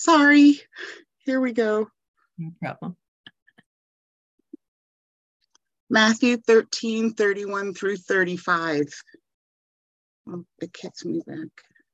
Sorry. Here we go. No problem. Matthew 13:31 through 35. Oh, it kicks me back.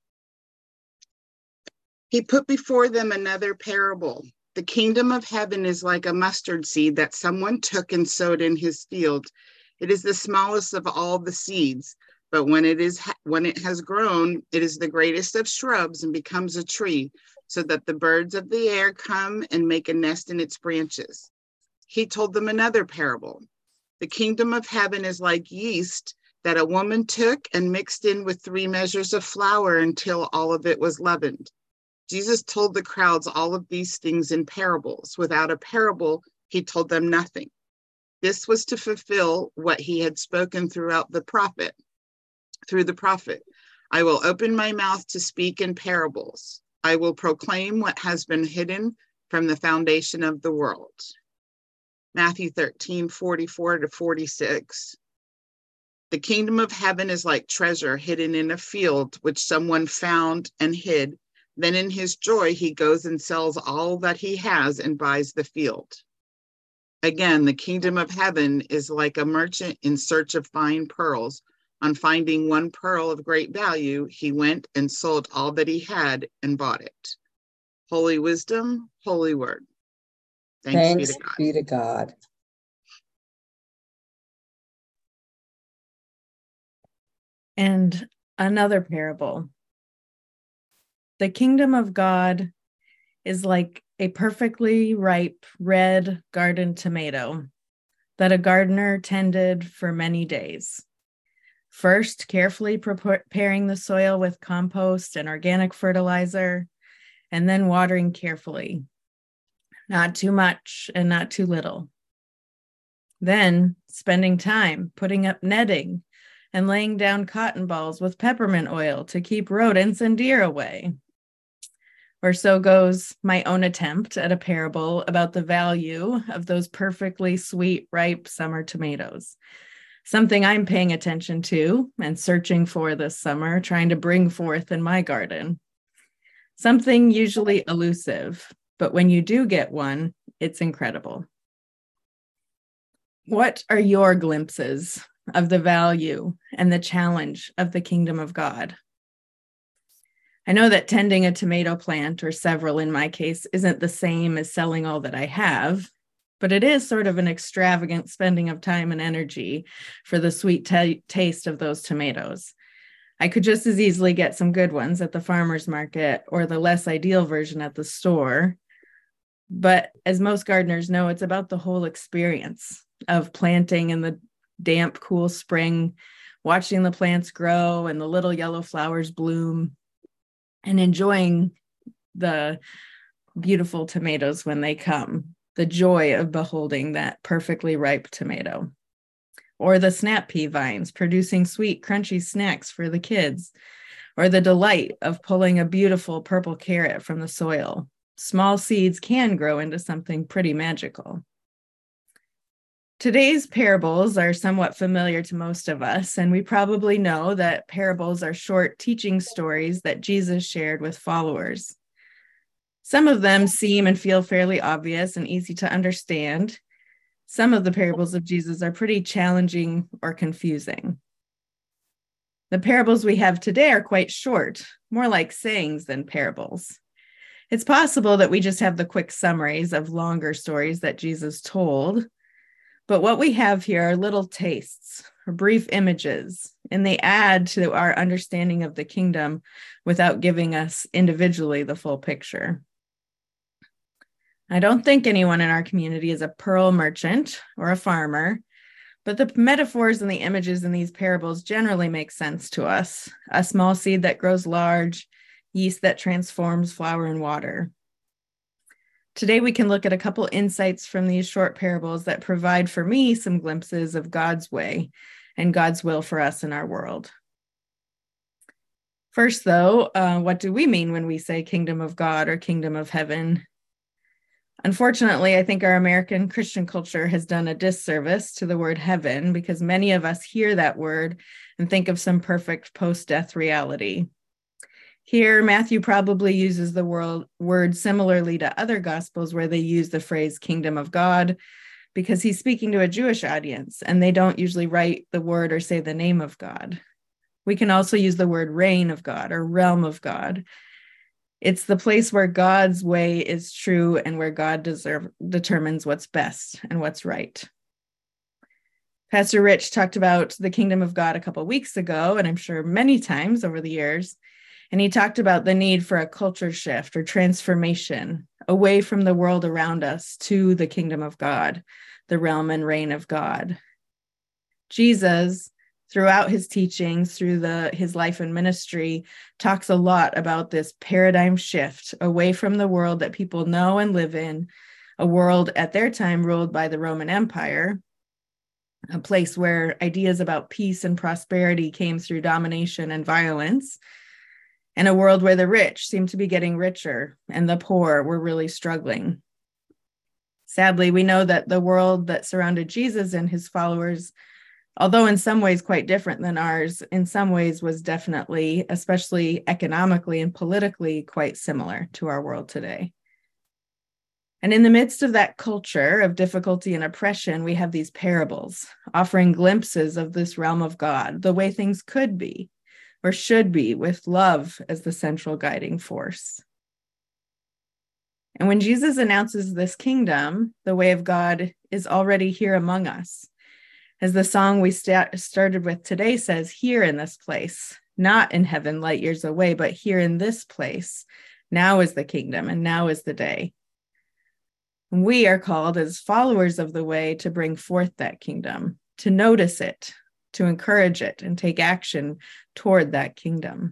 He put before them another parable. The kingdom of heaven is like a mustard seed that someone took and sowed in his field. It is the smallest of all the seeds, but when it has grown, it is the greatest of shrubs and becomes a tree, so that the birds of the air come and make a nest in its branches. He told them another parable. The kingdom of heaven is like yeast that a woman took and mixed in with 3 measures of flour until all of it was leavened. Jesus told the crowds all of these things in parables. Without a parable, he told them nothing. This was to fulfill what he had spoken through the prophet. I will open my mouth to speak in parables. I will proclaim what has been hidden from the foundation of the world. Matthew 13:44 to 46. The kingdom of heaven is like treasure hidden in a field, which someone found and hid. Then in his joy, he goes and sells all that he has and buys the field. Again, the kingdom of heaven is like a merchant in search of fine pearls. On finding one pearl of great value, he went and sold all that he had and bought it. Holy wisdom, holy word. Thanks be to God. And another parable. The kingdom of God is like a perfectly ripe red garden tomato that a gardener tended for many days. First, carefully preparing the soil with compost and organic fertilizer, and then watering carefully. Not too much and not too little. Then spending time putting up netting and laying down cotton balls with peppermint oil to keep rodents and deer away. Or so goes my own attempt at a parable about the value of those perfectly sweet, ripe summer tomatoes. Something I'm paying attention to and searching for this summer, trying to bring forth in my garden. Something usually elusive, but when you do get one, it's incredible. What are your glimpses of the value and the challenge of the kingdom of God? I know that tending a tomato plant, or several in my case, isn't the same as selling all that I have, but it is sort of an extravagant spending of time and energy for the sweet taste of those tomatoes. I could just as easily get some good ones at the farmer's market or the less ideal version at the store. But as most gardeners know, it's about the whole experience of planting in the damp, cool spring, watching the plants grow and the little yellow flowers bloom, and enjoying the beautiful tomatoes when they come, the joy of beholding that perfectly ripe tomato. Or the snap pea vines producing sweet, crunchy snacks for the kids, or the delight of pulling a beautiful purple carrot from the soil. Small seeds can grow into something pretty magical. Today's parables are somewhat familiar to most of us, and we probably know that parables are short teaching stories that Jesus shared with followers. Some of them seem and feel fairly obvious and easy to understand. Some of the parables of Jesus are pretty challenging or confusing. The parables we have today are quite short, more like sayings than parables. It's possible that we just have the quick summaries of longer stories that Jesus told. But what we have here are little tastes or brief images, and they add to our understanding of the kingdom without giving us individually the full picture. I don't think anyone in our community is a pearl merchant or a farmer, but the metaphors and the images in these parables generally make sense to us. A small seed that grows large, yeast that transforms flour and water. Today, we can look at a couple insights from these short parables that provide for me some glimpses of God's way and God's will for us in our world. First, though, what do we mean when we say kingdom of God or kingdom of heaven? Unfortunately, I think our American Christian culture has done a disservice to the word heaven because many of us hear that word and think of some perfect post-death reality. Here, Matthew probably uses the word similarly to other Gospels where they use the phrase kingdom of God, because he's speaking to a Jewish audience and they don't usually write the word or say the name of God. We can also use the word reign of God or realm of God. It's the place where God's way is true and where God determines what's best and what's right. Pastor Rich talked about the kingdom of God a couple of weeks ago, and I'm sure many times over the years. And he talked about the need for a culture shift or transformation away from the world around us to the kingdom of God, the realm and reign of God. Jesus, throughout his teachings, through his life and ministry, talks a lot about this paradigm shift away from the world that people know and live in, a world at their time ruled by the Roman Empire, a place where ideas about peace and prosperity came through domination and violence, and a world where the rich seemed to be getting richer and the poor were really struggling. Sadly, we know that the world that surrounded Jesus and his followers, although in some ways quite different than ours, in some ways was definitely, especially economically and politically, quite similar to our world today. And in the midst of that culture of difficulty and oppression, we have these parables offering glimpses of this realm of God, the way things could be or should be, with love as the central guiding force. And when Jesus announces this kingdom, the way of God is already here among us. As the song we started with today says, here in this place, not in heaven light years away, but here in this place, now is the kingdom and now is the day. We are called as followers of the way to bring forth that kingdom, to notice it, to encourage it, and take action toward that kingdom.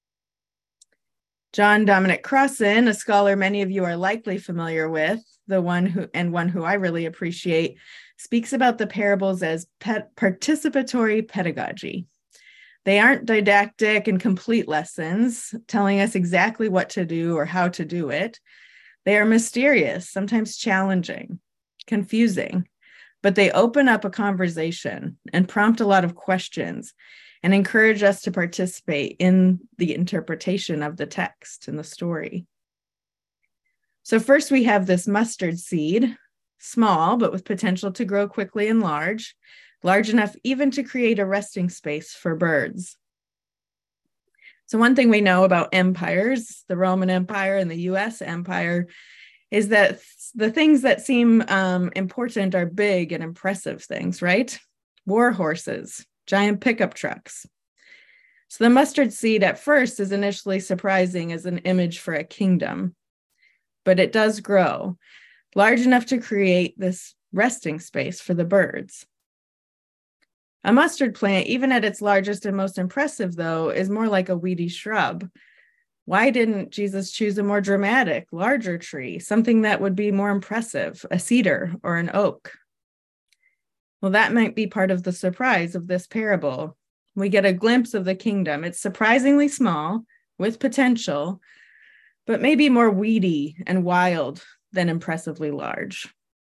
John Dominic Crossan, a scholar many of you are likely familiar with, one who I really appreciate, speaks about the parables as participatory pedagogy. They aren't didactic and complete lessons telling us exactly what to do or how to do it. They are mysterious, sometimes challenging, confusing, but they open up a conversation and prompt a lot of questions and encourage us to participate in the interpretation of the text and the story. So first we have this mustard seed, small, but with potential to grow quickly and large enough even to create a resting space for birds. So one thing we know about empires, the Roman Empire and the US Empire, is that the things that seem important are big and impressive things, right? War horses, giant pickup trucks. So the mustard seed at first is initially surprising as an image for a kingdom, but it does grow large enough to create this resting space for the birds. A mustard plant, even at its largest and most impressive, though, is more like a weedy shrub. Why didn't Jesus choose a more dramatic, larger tree, something that would be more impressive, a cedar or an oak? Well, that might be part of the surprise of this parable. We get a glimpse of the kingdom. It's surprisingly small, with potential, but maybe more weedy and wild than impressively large.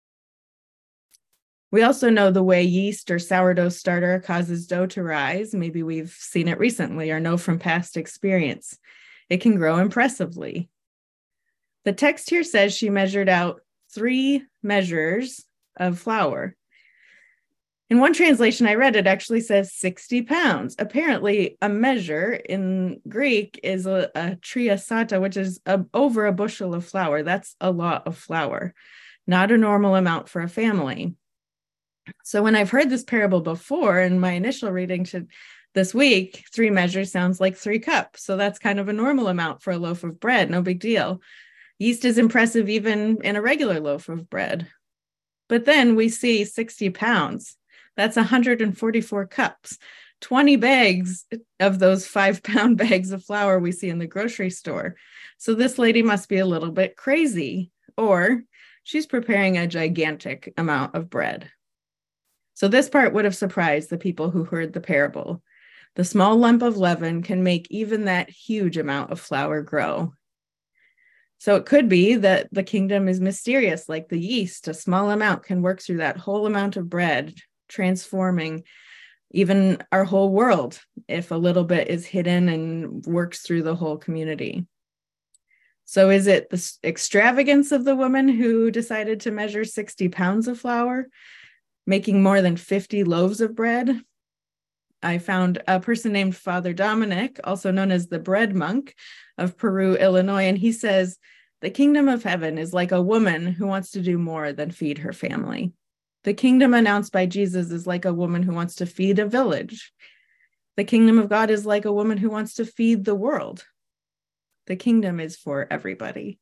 We also know the way yeast or sourdough starter causes dough to rise. Maybe we've seen it recently or know from past experience. It can grow impressively. The text here says she measured out 3 measures of flour. In one translation I read, it actually says 60 pounds. Apparently, a measure in Greek is a triasata, which is over a bushel of flour. That's a lot of flour, not a normal amount for a family. So when I've heard this parable before in my initial reading this week, 3 measures sounds like 3 cups. So that's kind of a normal amount for a loaf of bread. No big deal. Yeast is impressive even in a regular loaf of bread. But then we see 60 pounds. That's 144 cups, 20 bags of those 5-pound bags of flour we see in the grocery store. So this lady must be a little bit crazy, or she's preparing a gigantic amount of bread. So this part would have surprised the people who heard the parable. The small lump of leaven can make even that huge amount of flour grow. So it could be that the kingdom is mysterious, like the yeast. A small amount can work through that whole amount of bread, transforming even our whole world, if a little bit is hidden and works through the whole community. So is it the extravagance of the woman who decided to measure 60 pounds of flour, making more than 50 loaves of bread? I found a person named Father Dominic, also known as the Bread Monk of Peru, Illinois, and he says, the kingdom of heaven is like a woman who wants to do more than feed her family. The kingdom announced by Jesus is like a woman who wants to feed a village. The kingdom of God is like a woman who wants to feed the world. The kingdom is for everybody.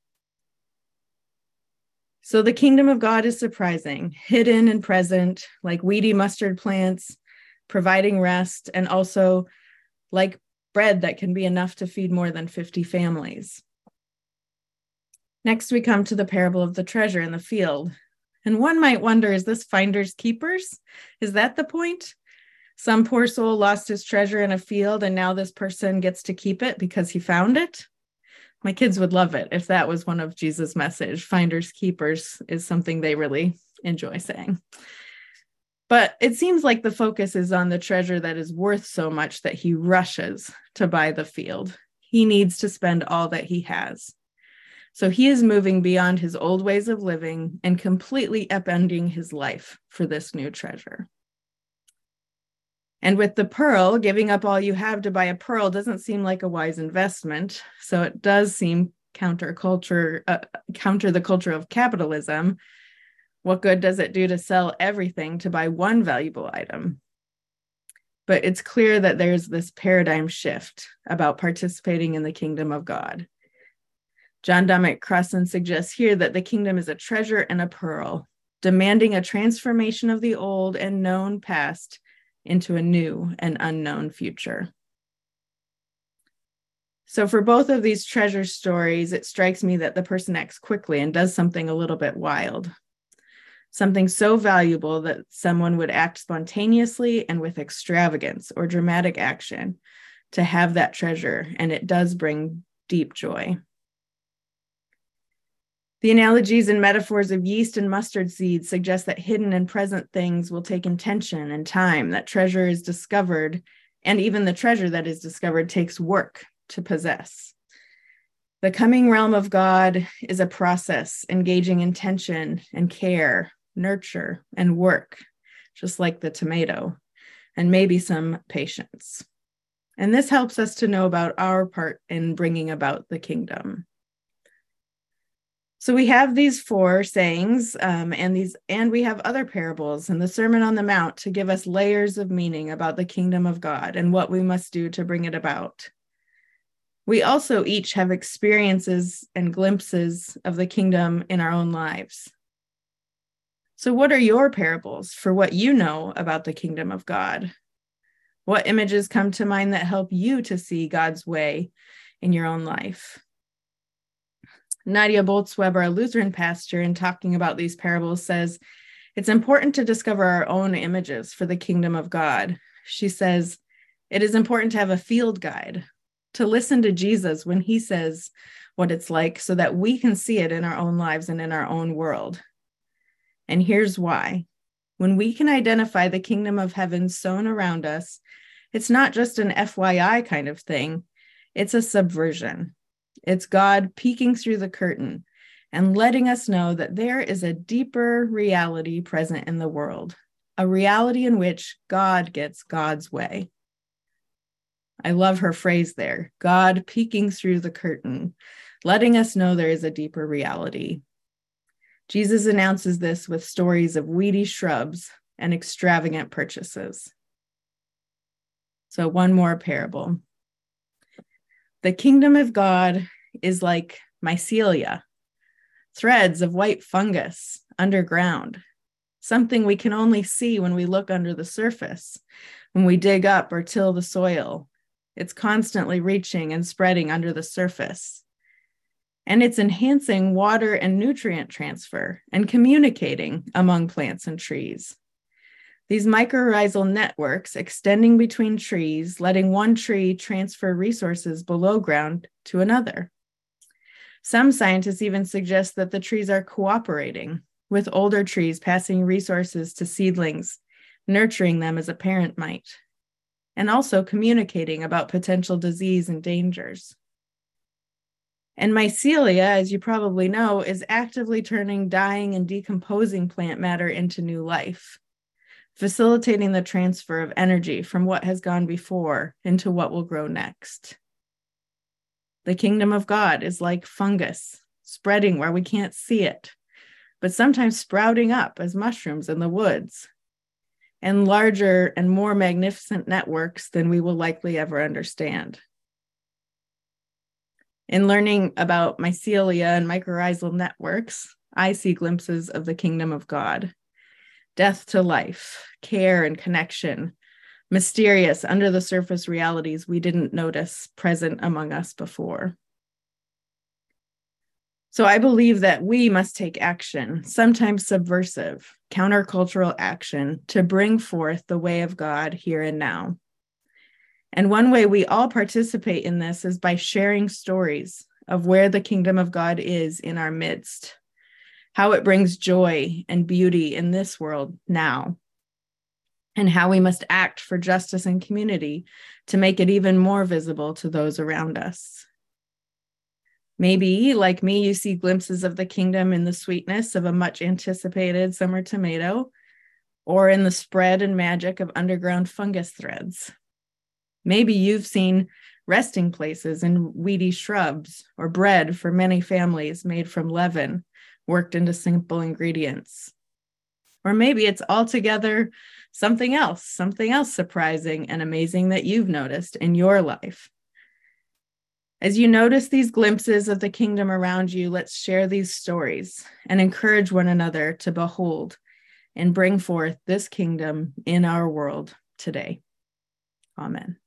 So the kingdom of God is surprising, hidden and present, like weedy mustard plants, providing rest, and also like bread that can be enough to feed more than 50 families. Next, we come to the parable of the treasure in the field. And one might wonder, is this finders keepers? Is that the point? Some poor soul lost his treasure in a field, and now this person gets to keep it because he found it? My kids would love it if that was one of Jesus' message. Finders keepers is something they really enjoy saying. But it seems like the focus is on the treasure that is worth so much that he rushes to buy the field. He needs to spend all that he has. So he is moving beyond his old ways of living and completely upending his life for this new treasure. And with the pearl, giving up all you have to buy a pearl doesn't seem like a wise investment. So it does seem counter the culture of capitalism. What good does it do to sell everything to buy one valuable item? But it's clear that there's this paradigm shift about participating in the kingdom of God. John Dominic Crossan suggests here that the kingdom is a treasure and a pearl, demanding a transformation of the old and known past into a new and unknown future. So for both of these treasure stories, it strikes me that the person acts quickly and does something a little bit wild. Something so valuable that someone would act spontaneously and with extravagance or dramatic action to have that treasure, and it does bring deep joy. The analogies and metaphors of yeast and mustard seeds suggest that hidden and present things will take intention and time, that treasure is discovered, and even the treasure that is discovered takes work to possess. The coming realm of God is a process engaging intention and care, nurture, and work, just like the tomato, and maybe some patience. And this helps us to know about our part in bringing about the kingdom. So we have these 4 sayings, and we have other parables and the Sermon on the Mount to give us layers of meaning about the kingdom of God and what we must do to bring it about. We also each have experiences and glimpses of the kingdom in our own lives. So what are your parables for what you know about the kingdom of God? What images come to mind that help you to see God's way in your own life? Nadia Bolz-Weber, a Lutheran pastor, in talking about these parables, says, it's important to discover our own images for the kingdom of God. She says, it is important to have a field guide, to listen to Jesus when he says what it's like so that we can see it in our own lives and in our own world. And here's why. When we can identify the kingdom of heaven sown around us, it's not just an FYI kind of thing. It's a subversion. It's God peeking through the curtain and letting us know that there is a deeper reality present in the world, a reality in which God gets God's way. I love her phrase there, God peeking through the curtain, letting us know there is a deeper reality. Jesus announces this with stories of weedy shrubs and extravagant purchases. So one more parable. The kingdom of God is like mycelia, threads of white fungus underground, something we can only see when we look under the surface, when we dig up or till the soil. It's constantly reaching and spreading under the surface. And it's enhancing water and nutrient transfer and communicating among plants and trees. These mycorrhizal networks extending between trees, letting one tree transfer resources below ground to another. Some scientists even suggest that the trees are cooperating, with older trees passing resources to seedlings, nurturing them as a parent might, and also communicating about potential disease and dangers. And mycelia, as you probably know, is actively turning dying and decomposing plant matter into new life, facilitating the transfer of energy from what has gone before into what will grow next. The kingdom of God is like fungus, spreading where we can't see it, but sometimes sprouting up as mushrooms in the woods, and larger and more magnificent networks than we will likely ever understand. In learning about mycelia and mycorrhizal networks, I see glimpses of the kingdom of God. Death to life, care and connection, mysterious under the surface realities we didn't notice present among us before. So I believe that we must take action, sometimes subversive, countercultural action, to bring forth the way of God here and now. And one way we all participate in this is by sharing stories of where the kingdom of God is in our midst, how it brings joy and beauty in this world now, and how we must act for justice and community to make it even more visible to those around us. Maybe, like me, you see glimpses of the kingdom in the sweetness of a much anticipated summer tomato, or in the spread and magic of underground fungus threads. Maybe you've seen resting places in weedy shrubs, or bread for many families made from leaven, worked into simple ingredients. Or maybe it's altogether something else surprising and amazing that you've noticed in your life. As you notice these glimpses of the kingdom around you, let's share these stories and encourage one another to behold and bring forth this kingdom in our world today. Amen.